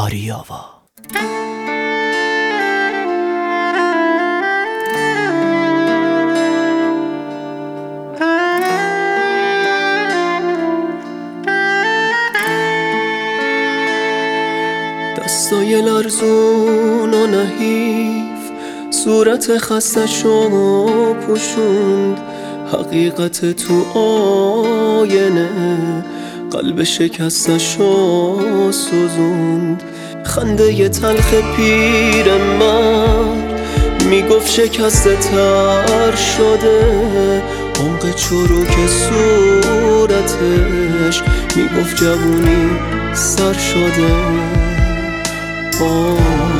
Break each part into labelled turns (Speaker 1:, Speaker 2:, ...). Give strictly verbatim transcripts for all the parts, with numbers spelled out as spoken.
Speaker 1: آریاوا. دستای لرزون و نحیف صورت خستشو پوشوند، حقیقت تو آینه قلب شکستشو سوزوند. خنده ی تلخ پیر مرد میگفت شکسته تر شده، عمق چروک صورتش میگفت جوونی سر شده. آه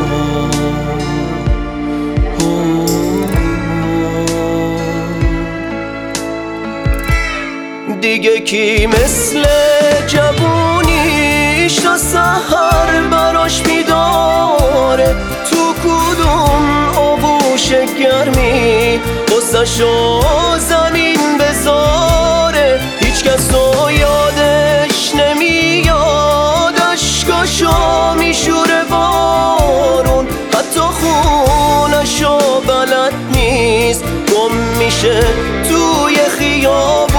Speaker 1: دیگه کی مثل جوونیش تا سحر براش میداره، تو کدوم آغوش گرمی قصه‌شو زمین بذاره. هیچ کس رو یادش نمیاد، اشکاشو میشوره بارون، حتی خونشو بلد نیست، گم میشه توی خیابون.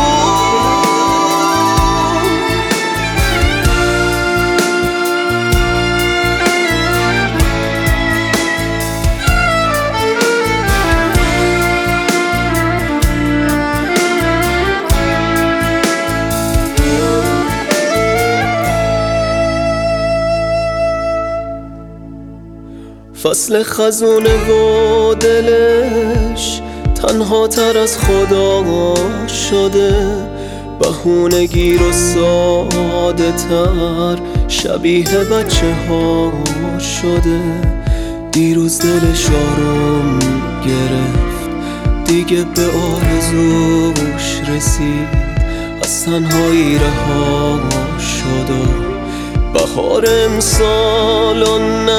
Speaker 1: فصل خزونه و دلش تنها تر از خدا شده، بهونه گیر و ساده تر شبیه بچه ها شده. دیروز دلش آروم گرفت، دیگه به آرزوش رسید، از تنهایی رها شد و بهار امسالو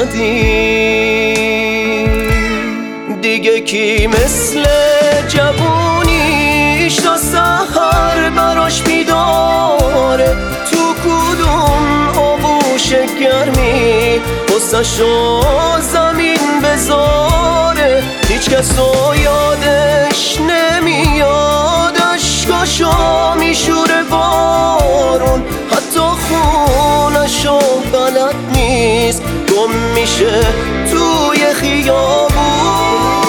Speaker 1: ندید. دیگه کی مثل جوونیش تا سحر براش میداره، تو کدوم آغوش گرمی قصه‌شو زمین بذاره. هیچ کس رو یادش نمیاد، اشکاشو میشوره بارون، حتی خونشو بلد نیست، گم میشه توی خیابون.